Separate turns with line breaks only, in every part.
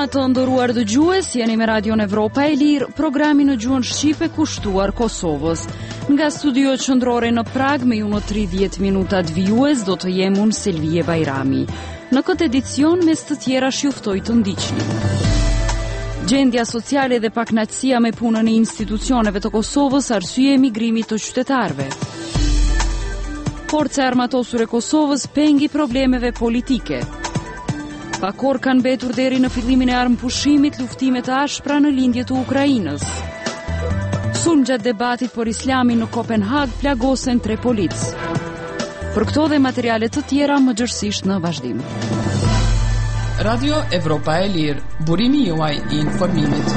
të nderuar dëgjues, jeni me Radion Evropa e Lirë, programi në gjuhën shqipe kushtuar Kosovës. Nga studio qendrore në Prag me ju në 30 minutat vijues do të jem unë Selvije Bajrami. Në këtë edicion mes të tjera juftoj të ndiqni. Gjendja sociale dhe paknaqësia me punën e institucioneve të Kosovës arsye e migrimit të qytetarëve. Forca e armatosur e Kosovës pengi problemeve politike. Pakor kanë mbetur deri në fillimin e armëpushimit luftime të ashpra në lindje të Ukrainës. Sulm gjatë debatit për Islamin në Kopenhag plagosen 3 polic. Për këto dhe materiale të tjera më gjërësisht në vazhdim.
Radio Evropa e Lirë, burimi juaj I informimit.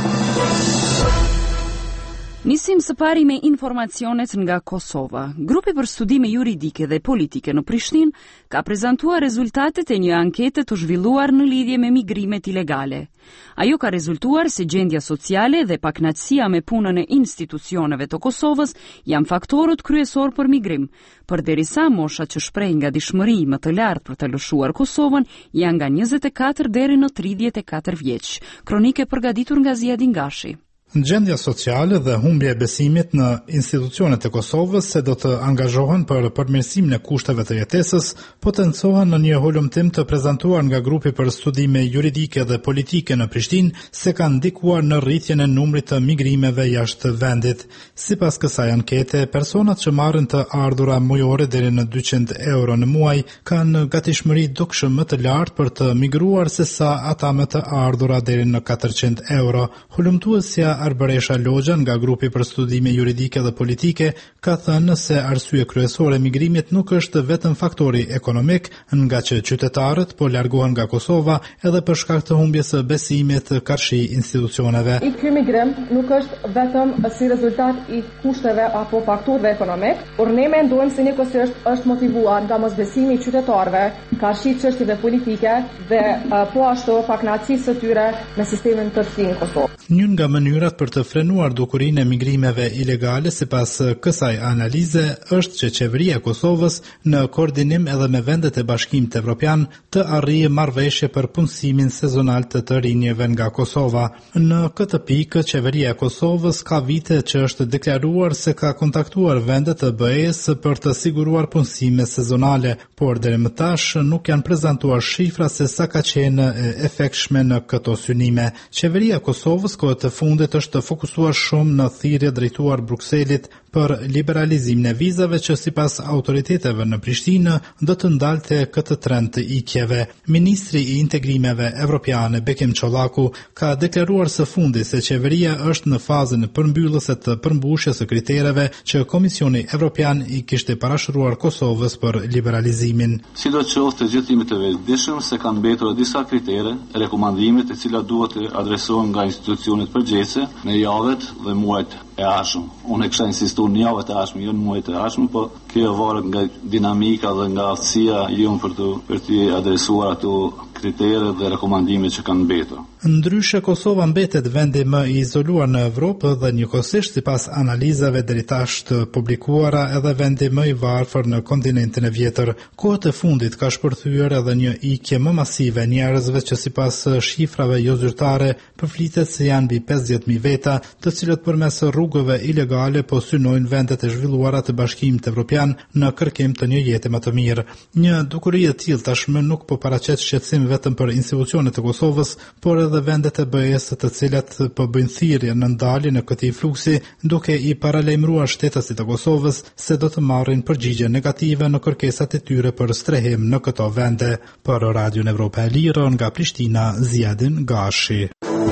Nisim së pari me informacionet nga Kosova. Grupi për studime juridike dhe politike në Prishtinë ka prezantuar rezultatet e një ankete të zhvilluar në lidhje me migrimet ilegale. Ajo ka rezultuar se gjendja sociale dhe paknaqësia me punën e institucioneve të Kosovës janë faktorët kryesor për migrim, përderisa mosha që shpreh nga dishmëri më të lartë për të lëshuar Kosovën janë nga 24 deri në 34 vjeç. Kronike përgatitur nga Ziadin Gashi.
Gjendja sociale dhe humbja e besimit në institucionet e Kosovës se do të angazhohen për përmirësimin e kushteve të jetesës potencohen në një holumtim të prezantuar nga grupi për studime juridike dhe politike në Prishtinë se kanë ndikuar në rritjen e numrit të migrimeve jashtë vendit. Sipas kësaj ankete, personat që marrin të ardhura mujore deri në 200 euro në muaj kanë gatishmëri dukshëm më të lartë për të migruar sesa ata me të ardhura deri në 400 euro. Holumtuesja Arbaresha Logja nga grupi për studime juridike dhe politike ka thënë se arsye kryesore e migrimit nuk është vetëm faktori ekonomik, nga që qytetarët po largohen nga Kosova edhe për shkak të humbjes së besimit karshi institucioneve.
Ky migrim nuk është vetëm si rezultat I kushteve apo faktorëve ekonomik, por ne mendojmë se njëkohësisht është motivuar nga mosbesimi I qytetarëve karshi çështjeve politike dhe po ashtu paknaqësisë së tyre me sistemin tërësi në Kosovë.
Një nga mënyrat për të frenuar dukurinë e migrimeve ilegale sipas kësaj analize është që qeveria e Kosovës në koordinim edhe me vendet e Bashkimit Evropian të arrijë marrëveshje për punësimin sezonal të rinjeve nga Kosova. Në këtë pikë qeveria e Kosovës ka vite që është deklaruar se ka kontaktuar vendet të BE-s për të siguruar punësime sezonale, por deri më tash nuk janë prezantuar shifra se sa ka qenë e efektshme në këto synime. Qeveria e Kosovës kohët të fundit është fokusuar shumë në thirrje drejtuar Brukselit për liberalizimin e vizave që sipas autoriteteve në Prishtinë do të ndalte këtë trend të ikjeve. Ministri I integrimeve evropiane Bekim Çollaku ka deklaruar së fundi se qeveria është në fazën e përmbyllëse të përmbushjes së kritereve që Komisioni Evropian I kishte parashëruar Kosovës për liberalizimin.
Sidoqoftë të gjithë jemi të vetëdijshëm se kanë mbetur disa kritere, rekomandime të cilat duhet të adresohen nga institucionet përgjegjëse në javët dhe muajt e ardhshëm. Unë kisha insistuar në javët e ardhshme, jo në muajt e ardhshëm, por kjo varet nga dinamika dhe nga aftësia jon për të adresuar ato kritere dhe rekomandime që kanë mbetur.
Ndryshe Kosova mbetet vendi më I izoluar në Evropë dhe njëkohësisht sipas analizave deri tash të publikuara edhe vendi më I varfër në kontinentin e vjetër. Kohët e fundit ka shpërthyer edhe një ikje më masive njerëzve që sipas shifrave jo zyrtare përflitet se janë mbi 50.000 veta, të cilët përmes rrugëve ilegale po synojnë vendet e zhvilluara të Bashkimit Evropian në kërkim të një jete më të mirë. Një dukuri e tillë tashmë nuk po paraqet shqetësim vetëm për institucionet e Kosovës, por edhe vendet e BE-s të cilat po bëjnë thirrje në ndaljen e këtij fluksi, duke I paralajmëruar shtetësit e Kosovës se do të marrin përgjigje negative në kërkesat e tyre për strehim në këto vende. Për Radion Evropa e Lirë nga Prishtina, Ziadin Gashi.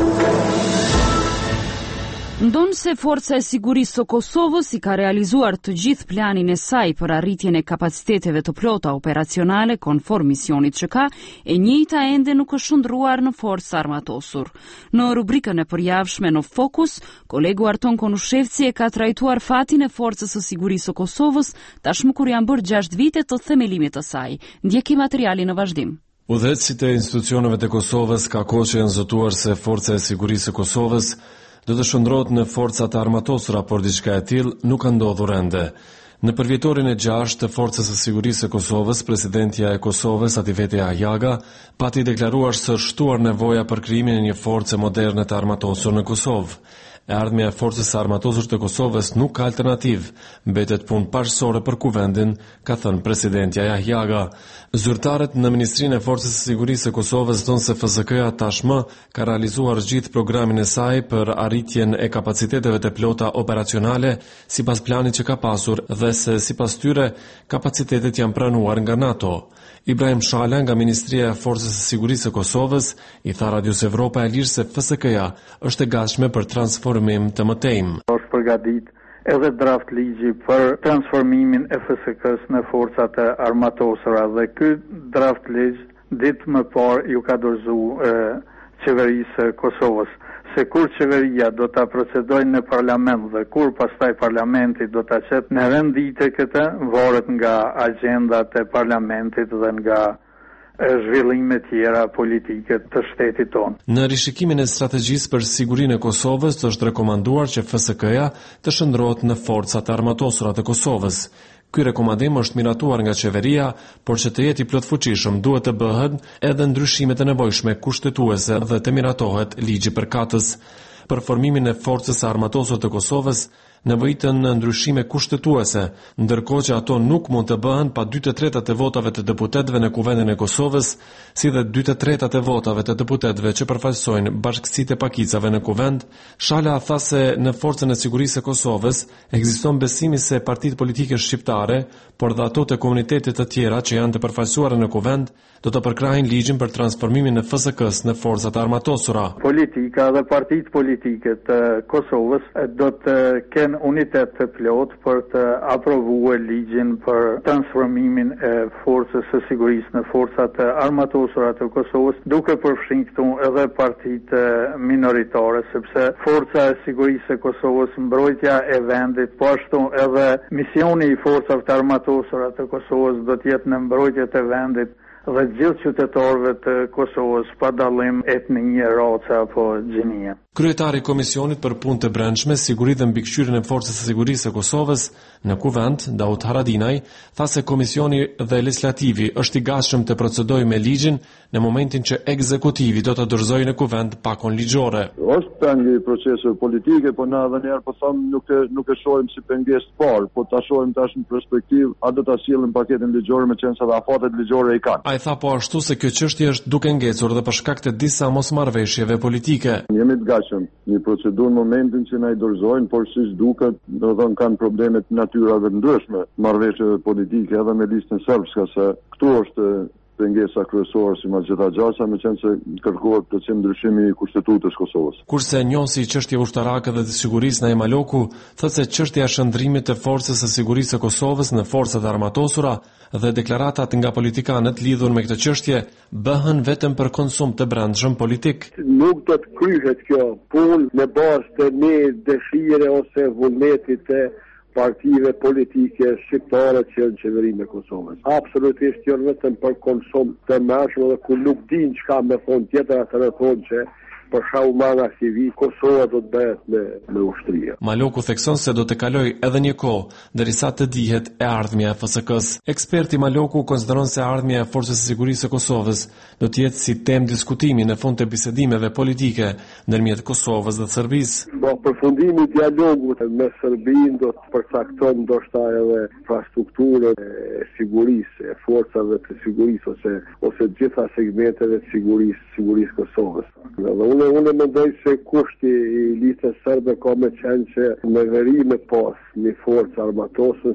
Ndonë se Forca e Sigurisë së Kosovës I ka realizuar të gjithë planin e saj për arritjen e kapaciteteve të plota operacionale konform misionit që ka, e njëjta ende nuk është shndruar në forca armatosur. Në rubrikën e përjavshme në Fokus, kolegu Arton Konushevci e ka trajtuar fatin e Forcës së Sigurisë së Kosovës tashmë kur janë bërë 6 vite të themelimit të saj. Ndjeki materialin në vazhdim.
Udhëheqësit e institucioneve të Kosovës ka kohë që janë zotuar se Forca e Sigurisë së Kosovës do të shndrohet në forcat armatosura, por diçka e tillë nuk ka ndodhur ende. Në përvjetorin e 6 të Forcës së Sigurisë së Kosovës, presidentja e Kosovës, Ativete Ahjaga, pati deklaruar së shtuar nevoja për krijimin e një force moderne të armatosur në Kosovë. Ardhmja e Forcës së Armatosur të Kosovës nuk ka alternativë, mbetet punë paqësore për kuvendin, ka thënë presidentja Ahjaga. Zyrtarët në Ministrinë e Forcës së Sigurisë së Kosovës thonë se FSK-ja tashmë ka realizuar gjithë programin e saj për arritjen e kapaciteteve të plota operacionale sipas planit që ka pasur dhe se sipas tyre kapacitetet janë pranuar nga NATO. Ibrahim Shala nga Ministria e Forcës së Sigurisë së Kosovës i tha Radios Evropa e Lirë se FSK-ja është e gatshme për transformim të mëtejmë.
Është përgatit edhe draft ligji për transformimin e FSK-s në forcat e armatosura dhe ky draft ligj ditë më parë ju ka dorëzuar qeverisë së Kosovës. Se kur qeveria do ta procedojë në parlament dhe kur pastaj parlamenti do ta çet në rendite këtë, varet nga agjendat e parlamentit dhe nga zhvillime tjera politike të shtetit tonë.
Në rishikimin e strategjisë për sigurinë e Kosovës është rekomanduar që FSK-ja të shndrohet në forcat e armatosura të Kosovës. Ky rekomandim është miratuar nga qeveria, por që të jetë i plotfuqishëm duhet të bëhen edhe ndryshimet e nevojshme kushtetuese dhe të miratohet ligji përkatës. Për formimin e Forcës së Armatosur të Kosovës nevojiten në ndryshime kushtetuese, ndërkohë që ato nuk mund të bëhen pa 2/3 e votave të deputetëve në Kuvendin e Kosovës, si dhe 2/3 e votave të deputetëve që përfaqësojnë bashkësitë e pakicave në Kuvend. Shala tha se në Forcën e Sigurisë së Kosovës ekziston besimi se partitë politike shqiptare, por dhe ato të komunitetit të tjera që janë të përfaqësuara në Kuvend, do të përkrahin ligjin për transformimin e FSK-s në forcat armatosura.
Politika dhe partitë politike të Kosovës do të kenë unitet të plot për të aprovuar ligjin për transformimin e Forcës së Sigurisë në forcat armatosura të Kosovës, duke përfshirë këtu edhe partitë minoritare, sepse Forca e Sigurisë së Kosovës, mbrojtja e vendit, po ashtu edhe misioni i forcave të armatosura të Kosovës do të jetë në mbrojtje të vendit dhe gjithë qytetarëve të Kosovës pa dallim etnie, race apo gjinie.
Kryetari i Komisionit për Punë të Brendshme, Siguri dhe Mbikëqyrjen e Forcës së Sigurisë së Kosovës në Kuvend, Daud Haradinaj, tha se komisioni dhe legislativi është i gatshëm të procedojë me ligjin në momentin që ekzekutivi do të dorëzojë në Kuvend pakon ligjore.
Është pengesë e proceseve politike, po na edhe njerë po them nuk e shohim si pengesë të parë, po ta shohim tash në perspektivë, a do ta sillim paketën ligjore me qenë se afatet ligjore i kanë.
Ai tha po ashtu se kjo çështje është duke ngecur dhe për shkak të disa mosmarrëveshjeve politike.
Jemi të gatshëm një procedurë në momentin që na i dorëzojnë, por siç duket, do të thonë kanë probleme të natyrave të ndryshme, marrëveshjeve politike edhe me listën serbske, se këtu është pengesa kryesore si mas gjitha gjasa, me qenë se kërkohet plotësim ndryshimi i kushtetutës Kosovës.
Kurse njohësi çështje ushtarake dhe të sigurisë Naim Maloku thotë se çështja e shndrimit të Forcës së Sigurisë së Kosovës në forcat armatosura dhe deklaratat nga politikanët lidhur me këtë çështje bëhen vetëm për konsum të brendshëm politik.
Nuk do të kryhet kjo punë në bazë të një dëshire ose vullnetit të partive politike shqiptare që janë qeverinë e Kosovës. Absolutisht janë vetëm për konsum të mëshme dhe ku nuk din çka me thonë tjetër atë thonë që për shahumana civil, Kosova do të bëhet me ushtria.
Maloku thekson se do të kaloj edhe një kohë derisa të dihet e ardhmja e FSK-s. Eksperti Maloku konsideron se ardhmja e Forcës së Sigurisë së Kosovës do të jetë si temë diskutimi në fund të bisedimeve politike ndërmjet Kosovës dhe Serbisë.
Përfundimi i dialogut me Serbinë do të përcakton ndoshta edhe infrastrukturën e sigurisë, e forcave të sigurisë ose gjitha segmenteve të sigurisë Kosovës. Unë mendoj se kushti i listës serbe ka me qenë që me verime pas një forcë armatosën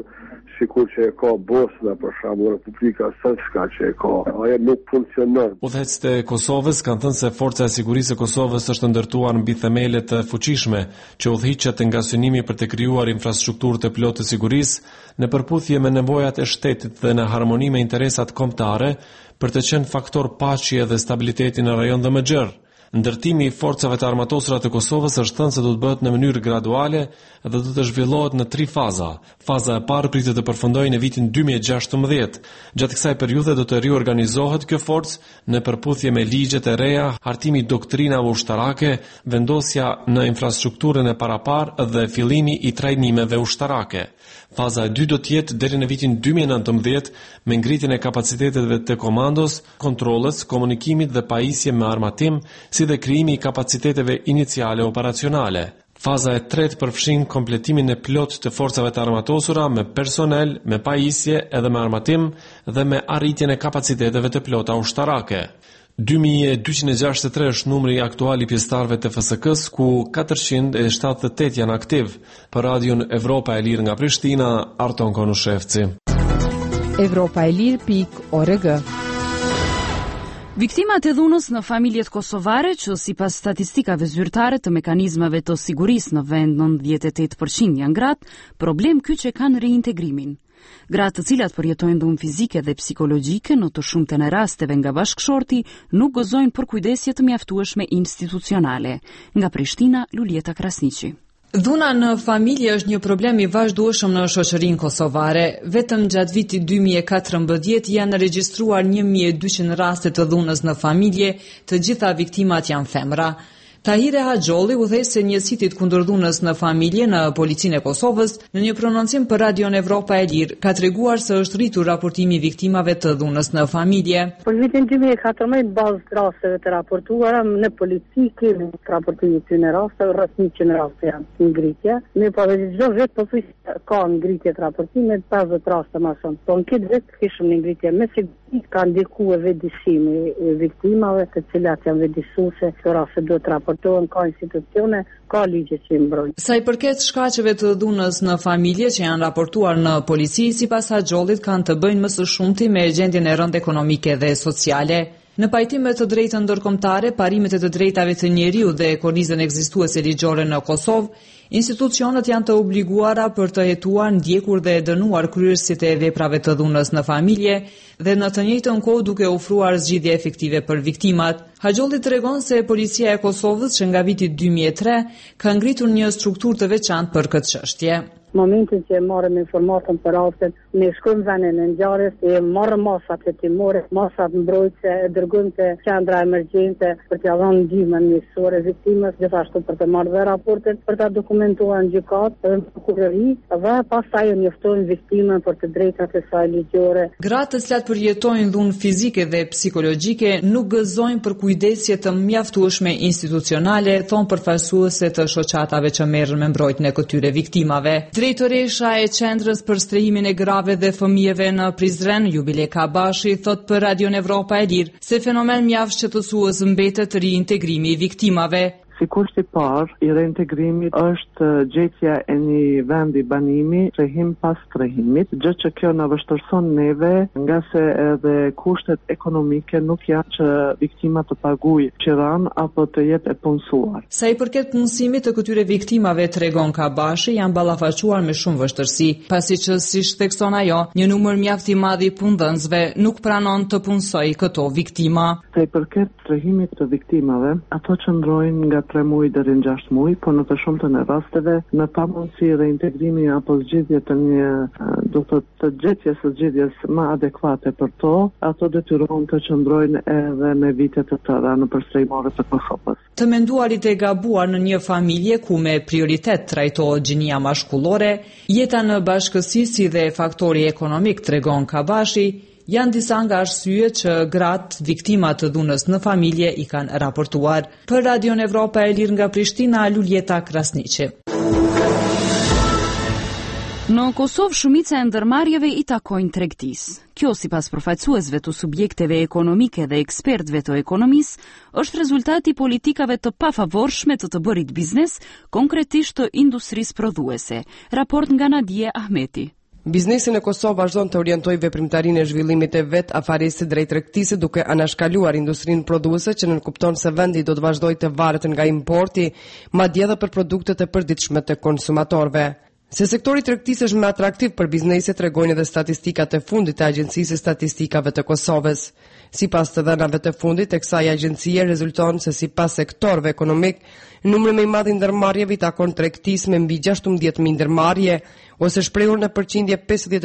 sikur që e ka Bosna, për shembull Republika Srpska që e ka, ajo nuk funksionon.
Udhëheqësit e Kosovës kanë thënë se Forca e Sigurisë së Kosovës është ndërtuar mbi themele të fuqishme që udhëhiqet nga synimi për të krijuar infrastrukturë të plotë të sigurisë në përputhje me nevojat e shtetit dhe në harmoni me interesat kombëtare për të qenë faktor paqe dhe stabiliteti në rajon dhe më gjerë. Ndërtimi i forcave të armatosura të Kosovës është thënë se do të bëhet në mënyrë graduale dhe do të zhvillohet në 3 faza. Faza e parë pritet të përfundojë në vitin 2016. Gjatë kësaj periudhe do të riorganizohet kjo forcë në përputhje me ligjet e reja, hartimi doktrinave ushtarake, vendosja në infrastrukturën e paraparë dhe fillimi i trajnimeve ushtarake. Faza e dytë do të jetë deri në vitin 2019 me ngritjen e kapaciteteve të komandos, kontrollës, komunikimit dhe pajisje me armatim, si dhe krijimi i kapaciteteve iniciale operacionale. Faza e tretë përfshin kompletimin e plot të forcave të armatosura me personel, me pajisje edhe me armatim dhe me arritjen e kapaciteteve të plota ushtarake. 2263 është numri aktual i pjesëtarëve të FSK-s, ku 478 janë aktiv. Për Radion Evropa e Lirë nga Prishtina, Arton Konushevci.
Evropaelir.org.
Viktimat e dhunës në familjet kosovare, që sipas statistikave zyrtare të mekanizmave të sigurisë në vend 98% janë gratë, problem ky që kanë reintegrimin. Gratë të cilat përjetojnë dhunë fizike dhe psikologjike në të shumtën e rasteve nga bashkëshorti nuk gëzojnë për kujdesje të mjaftueshme institucionale. Nga Prishtina, Luljeta Krasniqi.
Dhuna në familje është një problem i vazhdueshëm në shoqërinë kosovare. Vetëm gjatë vitit 2014 janë regjistruar 1200 raste të dhunës në familje, të gjitha viktimat janë femra. Tahire Haxholli, udhëheqëse e njësitit kundër dhunës në familje në Policinë e Kosovës, në një prononcim për Radion Evropa e Lirë, ka treguar se është rritur raportimi i viktimave të dhunës në familje.
Për vitin 2014, bazë të rasteve të raportuara në polici kemi raportimi të në raste, rreth 100 raste janë ngritje. Ne po çdo vit po thuj ka ngritje të raportimit, 50 raste më shumë. Po në këtë vit kishim një ngritje me siguri ka ndikuar vetëdijimi e viktimave, të cilat janë vetëdijsuese, që raste do të raportohen, ka institucione, ka ligje që i mbrojnë.
Sa i përket shkaqeve të dhunës në familje që janë raportuar në polici, sipas Haxhollit kanë të bëjnë më së shumti me gjendjen e rëndë ekonomike dhe sociale. Në pajtim me të drejtën ndërkombëtare, parimet e të drejtave të njeriut dhe kornizën ekzistuese ligjore në Kosovë, institucionet janë të obliguara për të hetuar, ndjekur dhe dënuar kryerësit e veprave të dhunës në familje dhe në të njëjtën kohë duke ofruar zgjidhje efektive për viktimat. Haxholli tregon se Policia e Kosovës që nga viti 2003 ka ngritur një strukturë të veçantë për këtë çështje.
Momentin që marrëm informatën për rastin, ne shkojmë vendin e ngjarjes, e marrëm masat hetimore, masat mbrojtëse, e dërgojmë te qendra emergjente për t'ia dhënë ndihmën mjekësore viktimës, gjithashtu për të marrë dhe raportin, për ta dokumentuar në gjykatë dhe në prokurori, dhe pastaj e njoftojmë viktimën për të drejtat e saj ligjore.
Gratë të cilat përjetojnë dhunë fizike dhe psikologjike nuk gëzojnë për kujdesje të mjaftueshme institucionale, thon përfaqësuese të shoqatave që merren me mbrojtjen e këtyre viktimave. Drejtoresha e Qendrës për strehimin e grave dhe fëmijëve në Prizren, Jubile Kabashi, thot për Radion Evropa e Lirë se fenomen mjaft shqetësues mbetet riintegrimi i viktimave.
Si kushti parë i reintegrimit është gjetja e një vendi banimi, strehim pas strehimit, gjë që kjo na vështirëson neve, nga se edhe kushtet ekonomike nuk janë që viktimat të paguajë qiran apo të jetë e punësuar.
Sa i përket punësimit të këtyre viktimave, tregon Kabashi, janë ballafaquar me shumë vështirësi, pasi që siç thekson ajo, një numër mjaft i madh i punëdhënësve nuk pranon të punësojë këto viktima.
Sa i përket strehimit të viktimave, ato që ndrojnë nga 3 muaj deri në 6 muaj, por në të shumtën e rasteve në pamundësi reintegrimi apo zgjidhje të një të gjetjes së zgjidhjes më adekuate për to, ato detyrohen të qëndrojnë edhe në vite të tëra në përstrehimore të Kosovës.
Të menduarit e gabuar në një familje ku me prioritet trajtohet gjinia mashkullore, jeta në bashkësi si dhe faktori ekonomik, tregon Kabashi, janë disa nga arsyet që gratë viktimat të dhunës në familje i kanë raportuar. Për Radion Evropa e Lirë nga Prishtina, Luljeta Krasniqi.
Në Kosovë shumica e ndërmarrjeve i takojnë tregtisë. Kjo, sipas përfaqësuesve të subjekteve ekonomike dhe ekspertëve të ekonomisë, është rezultati i politikave të pafavorshme të bërit biznes, konkretisht të industrisë prodhuese. Raport nga Nadije Ahmeti.
Biznesi në Kosovë vazhdon të orientojë veprimtarinë e zhvillimit të vet afarisit drejt tregtisë, duke anashkaluar industrinë prodhuese që nënkupton se vendi do të vazhdojë të varet nga importi, madje edhe për produktet e përditshme të konsumatorëve. Se sektori i tregtisë është më atraktiv për bizneset tregojnë edhe statistikat e fundit të Agjencisë së Statistikave të Kosovës. Sipas të dhënave të fundit të kësaj agjencie rezulton se sipas sektorëve ekonomik, numri më i madh i ndërmarrjeve i takon tregtisë me mbi 16.000 ndërmarrje, ose shprehur në përqindje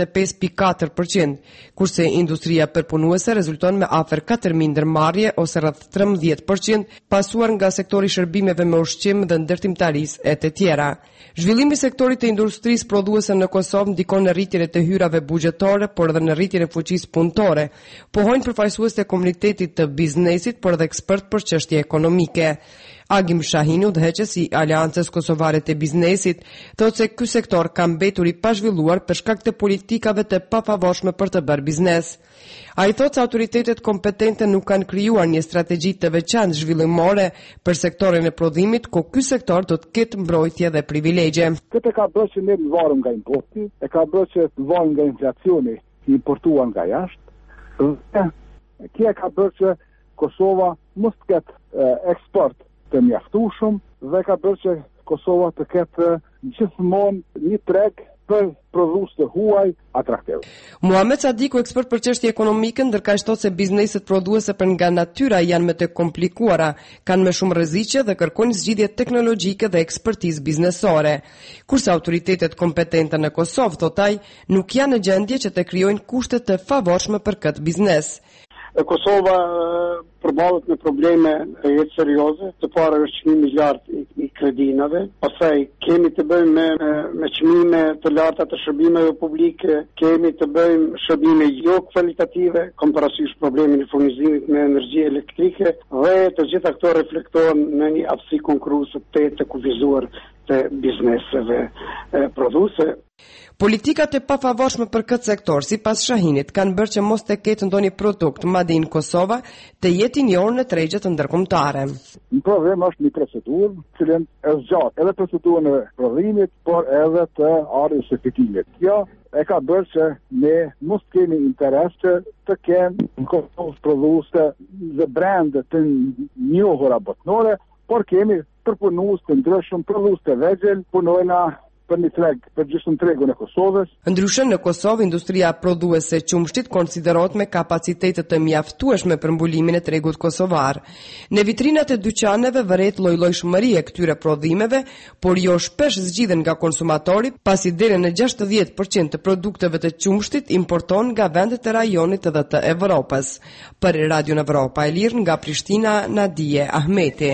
55.4%, kurse industria përpunuese rezulton me afër 4.000 ndërmarrje ose rreth 13%, pasuar nga sektori i shërbimeve me ushqim dhe ndërtimtarisë e të tjera. Zhvillimi i sektorit të industrisë prodhuese në Kosovë ndikon në rritjen e të hyrave buxhetore, por edhe në rritjen e fuqisë punëtore, pohojnë përfaqësues të komunitetit të biznesit, por edhe ekspert për çështje ekonomike. Agim Shahini, udhëheqës i Aleancës Kosovare të Biznesit, thotë se ky sektor ka mbetur i pazhvilluar për shkak të politikave të pafavorshme për të bërë biznes. Ai thotë se autoritetet kompetente nuk kanë krijuar një strategji të veçantë zhvillimore për sektorin e prodhimit, ku ky sektor do të ketë mbrojtje dhe privilegje.
Këtë ka bërë që ne varum nga importi, e ka bërë që varum nga inflacioni i importuar nga jashtë, dhe kjo ka bërë që Kosova mos të ketë eksport të mjaftueshëm dhe ka bërë që Kosova të ketë gjithmonë një treg për prodhues të huaj atraktiv.
Muhamet Sadiku, ekspert për çështje ekonomike, ndërkaq thotë se bizneset prodhuese për nga natyra janë më të komplikuara, kanë më shumë rreziqe dhe kërkojnë zgjidhje teknologjike dhe ekspertizë biznesore. Kurse autoritetet kompetente në Kosovë, thotë ai, nuk janë në gjendje që të krijojnë kushte të favorshme për këtë biznes.
Kosova përballet me probleme jetë serioze, të para është çmimi i lartë i kredinave, pastaj kemi të bëjmë me çmime të larta të shërbimeve publike, kemi të bëjmë shërbime jo kvalitative, komparatisht problemin e furnizimit me energji elektrike, dhe të gjitha këto reflektohen në një aftësi konkurruese të kufizuar të bizneseve prodhuese.
Politikat e pafavorshme për këtë sektor, sipas Shahinit, kanë bërë që mos të ketë ndonjë produkt madje në Kosovë të jetë i njohur në tregjet ndërkombëtare.
Një problem është një procedurë, cilën e zgjat edhe procedurën e prodhimit, por edhe të ardhjes së fitimit. Kjo e ka bërë që ne mos kemi interes të kemë në Kosovë prodhuese dhe brende të njohura botërore, por kemi përpunues të ndryshëm, prodhues të vegjël, punojnë për një treg, për gjithë tregun e Kosovës.
Ndryshe në Kosovë, industria prodhuese qumshtit konsiderohet me kapacitete të mjaftueshme për mbulimin e tregut kosovar. Në vitrinat e dyqaneve vëret lloj-llojshmëri e këtyre prodhimeve, por jo shpesh zgjidhen nga konsumatori, pasi deri në 60% të produkteve të qumshtit importon nga vendet e rajonit dhe të Evropës. Për Radio Evropa e Lirë nga Prishtina, Nadije Ahmeti.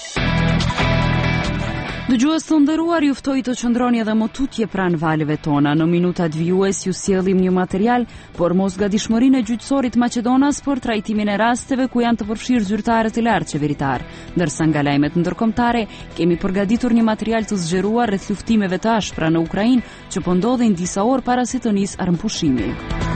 Dëgjues të nderuar, ju ftoj të qëndroni edhe më tutje pranë valeve tona. Në minutat vijues ju sjellim një material por mos gatishmërinë e gjyqësorit Maqedonas për trajtimin e rasteve ku janë të përfshirë zyrtarë të lartë qeveritar. Ndërsa nga lajmet ndërkombëtare kemi përgatitur një material të zgjeruar rreth luftimeve të ashpra në Ukrainë që po ndodhin disa orë para se të nisë armëpushimi.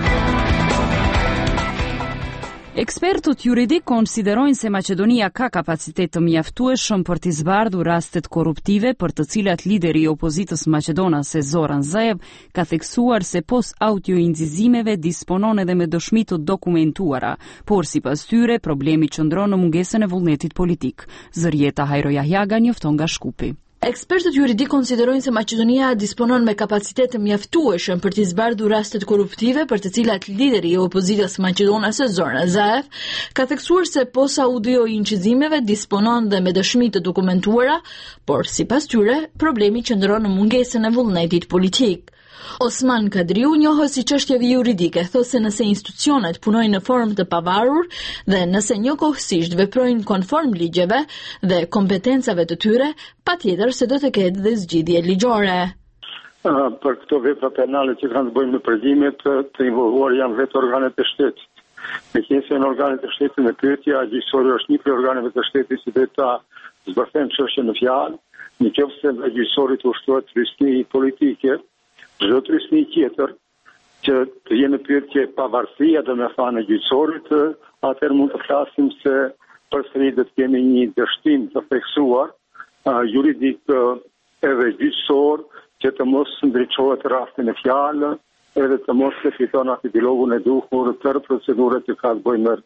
Ekspertët juridik konsiderojnë se Maqedonia ka kapacitet të mjaftueshëm për të zbardhur rastet korruptive për të cilat lideri i opozitës maqedonase Zoran Zaev ka theksuar se pos audioinxizimeve disponon edhe me dëshmi të dokumentuara, por sipas tyre problemi qëndron në mungesën e vullnetit politik. Zërieta Hajro Jahjaga njofton nga Shkupi.
Ekspertët juridik konsiderojnë se Maqedonia disponon me kapacitet të mjaftueshëm për të zbardhur rastet korruptive për të cilat lideri i opozitës maqedonase Zoran Zaev ka theksuar se posa audioinxizimeve disponon dhe me dëshmi të dokumentuara, por sipas tyre problemi qëndron në mungesën e vullnetit politik. Osman Kadriu, njohës i çështjeve juridike, thotë se nëse institucionet punojnë në formë të pavarur dhe nëse njëkohësisht veprojnë konform ligjeve dhe kompetencave të tyre, patjetër se do të ketë dhe zgjidhje ligjore.
Për këto vepra penale që kanë të bëjnë me përgjimet të involvuar janë vetë organet e shtetit. Me qenë se në organet e shtetit në pyetja, gjyqësori është një prej organeve të shtetit që do ta zbërthejnë çështjen në fjalë, nëse gjyqësorit ushtrohet rrisni politike, çdo rrisni tjetër që të jenë pyetje pavarësia dhe me thënë gjyqësorit, atëherë mund të flasim se përsëri do të kemi një dështim të theksuar juridik edhe gjyqësor që të mos ndriçohet rasti në fjalë, edhe të mos fiton atë dialogun e duhur tërë procedurët që ka të bëjnë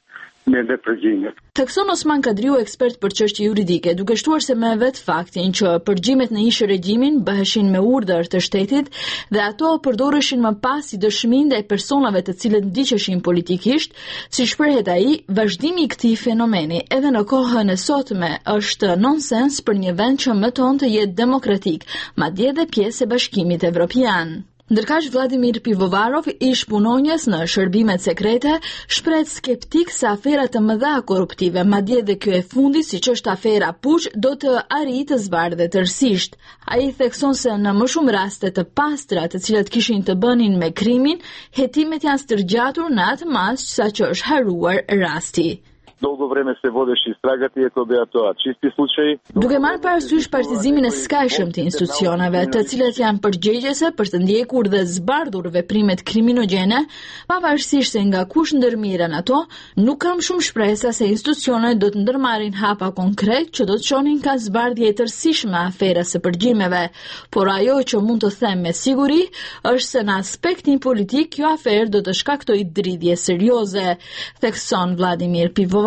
me ndërpërgjime.
Thekson Osman Kadriu, ekspert për çështje juridike, duke shtuar se me vetë faktin që përgjimet në ish regjimin bëheshin me urdhër të shtetit dhe ato përdoreshin më pas si dëshmi ndaj personave të cilët ndiqeshin politikisht, si shprehet ai, vazhdimi i këtij fenomeni edhe në kohën e sotme është nonsens për një vend që mëton të jetë demokratik, madje edhe pjesë e Bashkimit Evropian. Ndërkaq Vladimir Pivovarov, ish punonjës në shërbimet sekrete, shpreh skeptik se afera të mëdha korruptive, madje edhe kjo e fundit, siç është afera Puç, do të arrijë të zbardhet tërësisht. Ai thekson se në më shumë raste të pastra, të cilat kishin të bënin me krimin, hetimet janë stërgjatur në atë mas saqë është haruar rasti.
Долго време се водеше истрагата и ето беа тоа чисти случаи.
Duke marrë parasysh partizimin e skajshëm të institucioneve, të cilat janë përgjegjëse për të ndjekur dhe zbardhur veprimet kriminogjene, pavarësisht se nga kush ndërmiren ato, nuk kam shumë shpresa se institucionet do të ndërmarrin hapa konkret që do të çonin ka zbardhje e tërësishme aferës së përgjimeve, por ajo që mund të them me siguri është se në aspektin politik kjo aferë do të shkaktojë dridhje serioze, thekson Vladimir Pivovarov.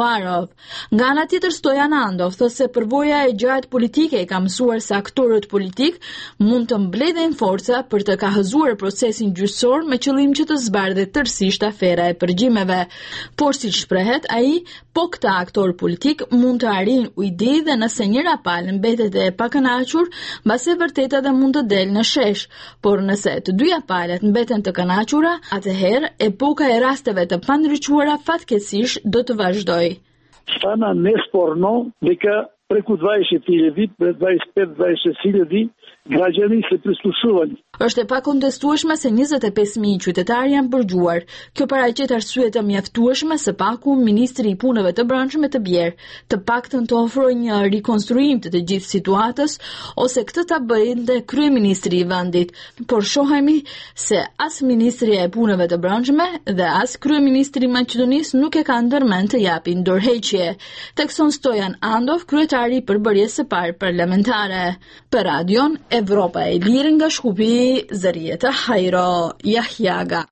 Nga ana tjetër, Stojan Andov thotë se përvoja e gjatë politike i ka mësuar se aktorët politik mund të mbledhin forca për të kahëzuar procesin gjyqësor me qëllim që të zbardhet tërësisht afera e përgjimeve. Por si shprehet ai, po këta aktorë politik mund të arrijnë ujdi dhe nëse njëra palë mbetet e pakënaqur, mbase vërteta dhe mund të delë në shesh, por nëse të dyja palët mbeten të kënaqura, atëherë epoka e rasteve të pandryquara fatkeqësisht do të vazhdojë.
Stana nesporno дека преку 20.000 пред 25-26.000 građani se prislušuvani.
Është e pakontestueshme se 25.000 qytetarë janë përgjuar. Kjo paraqet arsye të mjaftueshme së paku ministri i punëve të brendshme të bjerë, të paktën të ofrojë një rikonstruim të gjithë situatës ose këtë ta bëjë kryeministri i vendit. Por shohemi se as ministria e punëve të brendshme dhe as kryeministri i Maqedonisë nuk e kanë ndërmend të japin dorëheqje, thekson Stojan Andov, kryetari i përbërjes së parë parlamentare. Për Radion Evropa e Lirë nga Shkupi, Zërieta Hajro Jahjaga.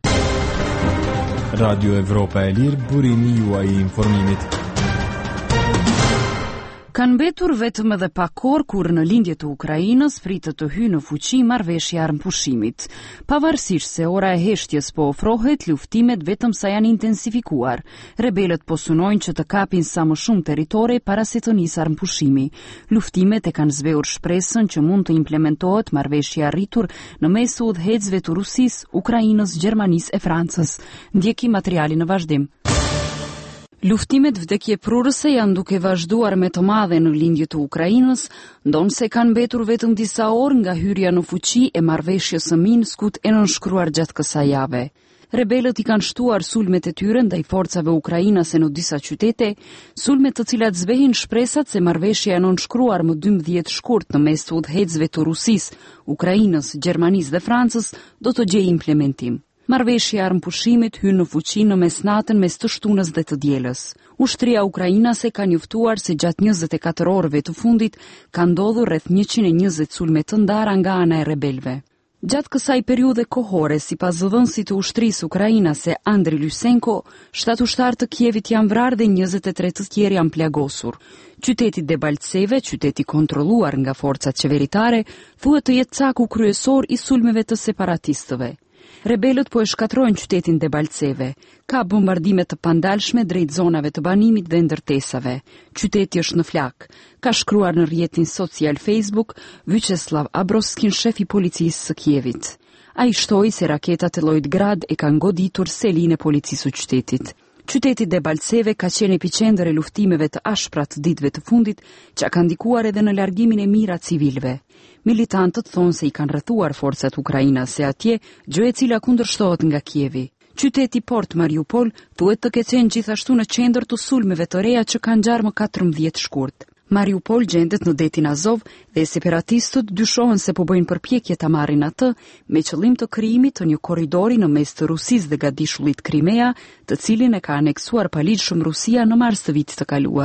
Radio Evropa e Lirë, burimi juaj i informimit.
Kanë mbetur vetëm edhe pak orë kur në lindje të Ukrainës pritet të hyjë në fuqi marrëveshja e armëpushimit. Pavarësisht se ora e heshtjes po ofrohet, luftimet vetëm sa janë intensifikuar. Rebelët po synojnë që të kapin sa më shumë territore para se të nisë armëpushimi. Luftimet e kanë zbehur shpresën që mund të implementohet marrëveshja e arritur në mes të udhëhecësve të Rusisë, Ukrainës, Gjermanisë e Francës. Ndjeki materialin në vazhdim. Luftimet vdekjeprurëse janë duke vazhduar me të madhe në lindje të Ukrainës, ndonse kanë mbetur vetëm disa orë nga hyrja në fuqi e marrëveshjes së Minskut e nënshkruar gjatë kësaj jave. Rebelët i kanë shtuar sulmet e tyre ndaj forcave ukrainase në disa qytete, sulmet të cilat zbehin shpresat se marrëveshja e nënshkruar më 12 shkurt në mes të udhëhecësve të Rusisë, Ukrainës, Gjermanisë dhe Francës do të gjejë implementim. Marrëveshja e armëpushimit hyn në fuqi në mesnatën mes të shtunës dhe të dielës. Ushtria ukrainase ka njoftuar se gjatë 24 orëve të fundit ka ndodhur rreth 120 sulme të ndara nga ana e rebelëve. Gjatë kësaj periudhe kohore, sipas zëdhënësit të ushtrisë ukrainase Andriy Lysenko, 7 ushtarë të Kievit janë vrarë dhe 23 të tjerë janë plagosur. Qyteti Debaltseve, qyteti kontrolluar nga forcat qeveritare, thuhet të jetë caku kryesor i sulmeve të separatistëve. Rebelët po e shkatrojnë qytetin Debaltseve. Ka bombardime të pandalshme drejt zonave të banimit dhe ndërtesave. Qyteti është në flak. Ka shkruar në rrjetin social Facebook Vyacheslav Abroskin, shef i policisë së Kievit. Ai shtoi se raketat e llojit Grad e kanë goditur selin e policisë së qytetit. Qyteti Debaltseve ka qenë epicendër e luftimeve të ashpra të ditëve të fundit, që ka ndikuar edhe në largimin e mijëra civilëve. Militantët thonë se i kanë rrethuar forcat ukrainase atje, gjë e cila kundërshtohet nga Kievi. Qyteti Port Mariupol thuhet të ketë qenë gjithashtu në qendër të sulmeve të reja që kanë ngjarë më 14 shkurt. Mariupol gjendet në detin Azov dhe separatistët dyshohen se po bëjnë përpjekje ta marrin atë me qëllim të krijimit të një korridori në mes të Rusisë dhe gadishullit Krimea, të cilin e ka aneksuar paligjshëm Rusia në mars të vitit të kaluar.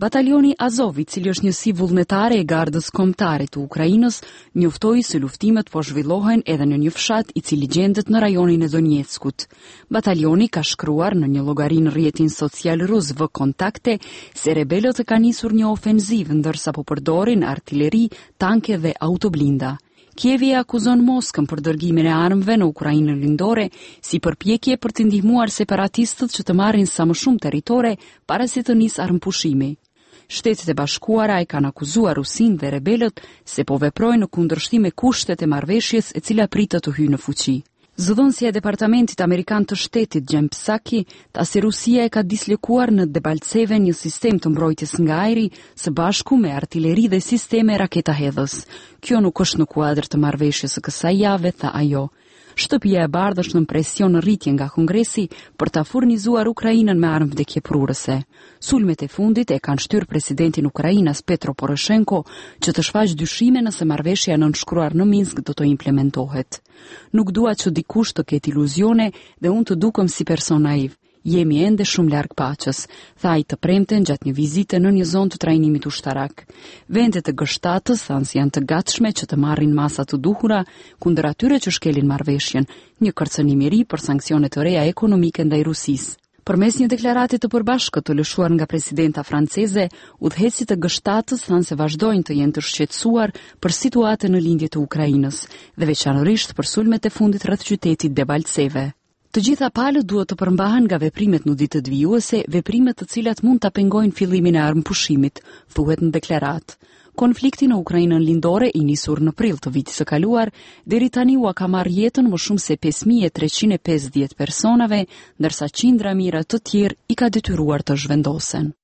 Batalioni Azov, i cili është njësi vullnetare e gardës kombëtare të Ukrainës, njoftoi se luftimet po zhvillohen edhe në një fshat i cili gjendet në rajonin e Donjeckut. Batalioni ka shkruar në një llogari në rrjetin social rus V-Kontakte se rebelët e kanë nisur një ofenzivë ndërsa po përdorin artilleri, tanke dhe autoblinda. Kievi e akuzon Moskën për dërgimin e armëve në Ukrainën lindore si përpjekje për të ndihmuar separatistët që të marrin sa më shumë territore para se të nisë armëpushimi. Shtetet e Bashkuara e kanë akuzuar Rusinë dhe rebelët se po veprojnë në kundërshtim me kushtet e marrëveshjes e cila pritet të hyjë në fuqi. Zëdhënësia e Departamentit Amerikan të Shtetit Jen Psaki tha se Rusia e ka dislokuar në Debaltseve një sistem të mbrojtjes nga ajri së bashku me artilleri dhe sisteme raketahedhës. Kjo nuk është në kuadër të marrëveshjes së kësaj jave, tha ajo. Shtëpia e Bardhë është në presion në rritje nga Kongresi për ta furnizuar Ukrainën me armë vdekjeprurëse. Sulmet e fundit e kanë shtyrë presidentin Ukrainas Petro Poroshenko që të shfaq dyshime nëse marrëveshja nënshkruar në Minsk do të implementohet. Nuk dua që dikush të ketë iluzione dhe unë të dukem si person naiv. Jemi ende shumë larg paqes, tha ai të premten gjatë një vizite në një zonë të trajnimit ushtarak. Vendet e G7-s thanë se janë të gatshme që të marrin masa të duhura kundër atyre që shkelin marrëveshjen, një kërcënim i ri për sanksione të reja ekonomike ndaj Rusisë. Përmes një deklarate të përbashkët të lëshuar nga presidenta franceze, udhëheqësit e G7-s thanë se vazhdojnë të jenë të shqetësuar për situatën në lindje të Ukrainës dhe veçanërisht për sulmet e fundit rreth qytetit Debaltseve. Të gjitha palët duhet të përmbahen nga veprimet në ditët vijuese, veprimet të cilat mund ta pengojnë fillimin e armëpushimit, thuhet në deklaratë. Konflikti në Ukrainën lindore i nisur në prill të vitit së kaluar, deri tani u ka marrë jetën më shumë se 5350 personave, ndërsa qindra mijëra të tjerë i ka detyruar të zhvendosen.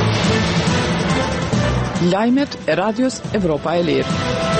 Lajmet e Radios Evropa e Lirë.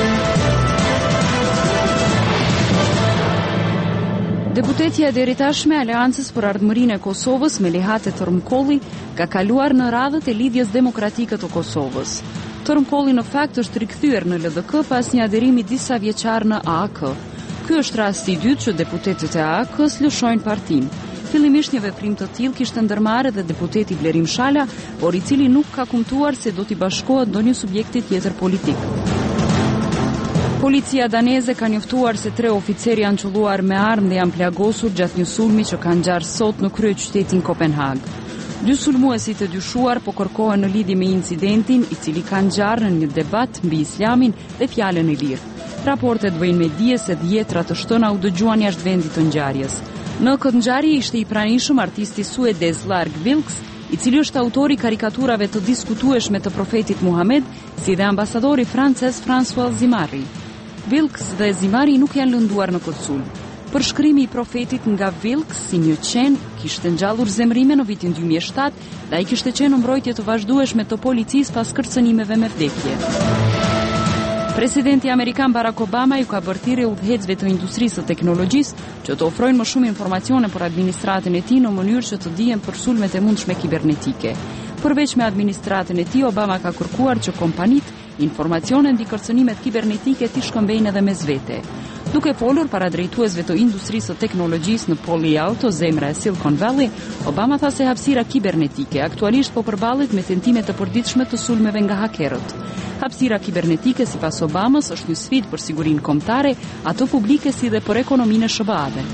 Deputetja e deritashme Aleancës për Ardhmërinë e Kosovës Melihat Tërmkolli ka kaluar në radhët e lidhjes demokratike të Kosovës. Tërmkolli në fakt është rikthyer në LDK pas një aderimi disa vjeçar në AAK. Ky është rasti i dytë që deputetët e AAK-s lëshojnë partinë. Fillimisht një veprim të tillë kishte ndërmarrë edhe deputeti Blerim Shala, por i cili nuk ka kumtuar se do t'i bashkohet ndonjë subjekti tjetër politik. Policia daneze ka njoftuar se 3 oficerë janë çulluar me armë dhe janë plagosur gjatë një sulmi që ka ngjarë sot në kryeqytetin Kopenhag. 2 sulmuesit e dyshuar po kërkohen në lidhje me incidentin i cili ka ngjarë në një debat mbi islamin dhe fjalën e lirë. Raportet vëjnë me dije se 10 të shtëna u dëgjuan jashtë vendit të ngjarjes. Në këtë ngjarje ishte i pranishëm artisti suedez Lark Vilks, i cili është autori karikaturave të diskutueshme të profetit Muhammed, si dhe ambasadori francez François Zimari. Vilks dhe Zimari nuk janë lënduar në këtë sulm. Përshkrimi i profetit nga Vilks si një qen kishte ngjallur zemrime në vitin 2007 dhe ai kishte qenë në mbrojtje të vazhdueshme të policisë pas kërcënimeve me vdekje. Presidenti amerikan Barack Obama ju ka bërë thirrje udhëheqësve të industrisë së teknologjisë që të ofrojnë më shumë informacione për administratën e tij në mënyrë që të dihen për sulmet e mundshme kibernetike. Përveç me administratën e tij, Obama ka kërkuar që kompanitë informacione mbi kërcënimet kibernetike t'i shkëmbejnë edhe mes vete. Duke folur para drejtuesve të industrisë së teknologjisë në Palo Alto, zemra e Silicon Valley, Obama tha se hapësira kibernetike aktualisht po përballet me tentime të përditshme të sulmeve nga hakerët. Hapësira kibernetike sipas Obamës është një sfidë për sigurinë kombëtare, ato publike si dhe për ekonominë e SBA-ve.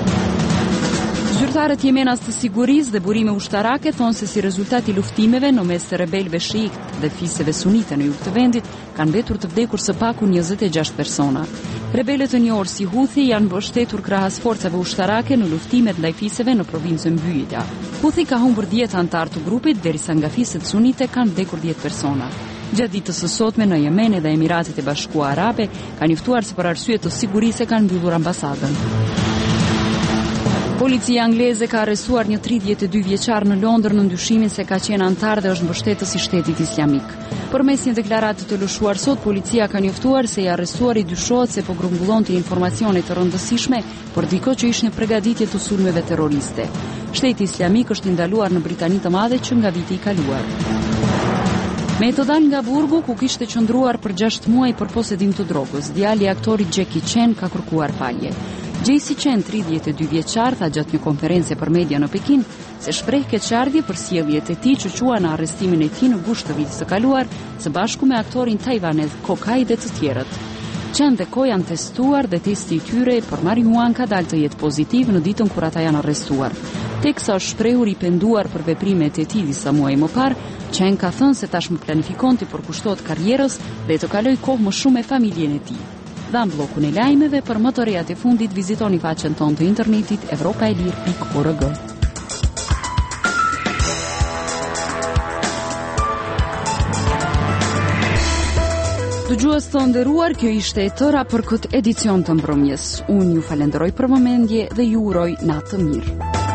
Zyrtarët jemenas të sigurisë dhe burime ushtarake thonë se si rezultat i luftimeve në mes të rebelëve shiit dhe fisëve sunite në jug të vendit, kanë mbetur të vdekur së paku 26 persona. Rebelët e njohur si Houthi janë mbështetur krahas forcave ushtarake në luftimet ndaj fisëve në provincën Mbyllja. Houthi ka humbur 10 anëtar të grupit, derisa nga fisët sunite kanë vdekur 10 persona. Gjatë ditës së sotme në Yemen dhe Emiratet e Bashkuara Arabe kanë njoftuar se për arsye të sigurisë kanë mbyllur ambasadën. Policia angleze ka arrestuar një 32 vjeçar në Londër në ndyshimin se ka qenë antar dhe është mbështetës i Shtetit Islamik. Përmes një deklarate të lëshuar sot, policia ka njoftuar se i arrestuari dyshohet se po grumbullonte informacione të rëndësishme për dikë që ishte në përgatitje të sulmeve terroriste. Shteti Islamik është ndaluar në Britani të Madhe që nga viti i kaluar. Me të dalë nga burgu ku kishte qëndruar për 6 muaj për posedim të drogës, djali i aktorit Jackie Chan ka kërkuar falje. Gjesi Chen, 32 vjeçar, tha gjatë një konferencë për media në Pekin se shpreh keqardhje për sjelljet e tij që quan në arrestimin e tij në gusht të vitit të kaluar, së bashku me aktorin tajvanez Kokai dhe të tjerët. Chen dhe Ko janë testuar dhe testi i tyre për marihuan ka dalë të jetë pozitiv në ditën kur ata janë arrestuar. Teksa është shprehur i penduar për veprimet e tij disa muaj më parë, Chen ka thënë se tashmë planifikon të përkushtohet karrierës dhe të kaloj kohë më shumë me familjen e tij. Dhan bllokun e lajmeve, për më të rejat e fundit vizitoni faqen tonë të internetit europaelir.org. Dëgjues të nderuar, kjo ishte e tëra për këtë edicion të mbrëmjes. Unë ju falenderoj për vëmendje dhe ju uroj natë të mirë.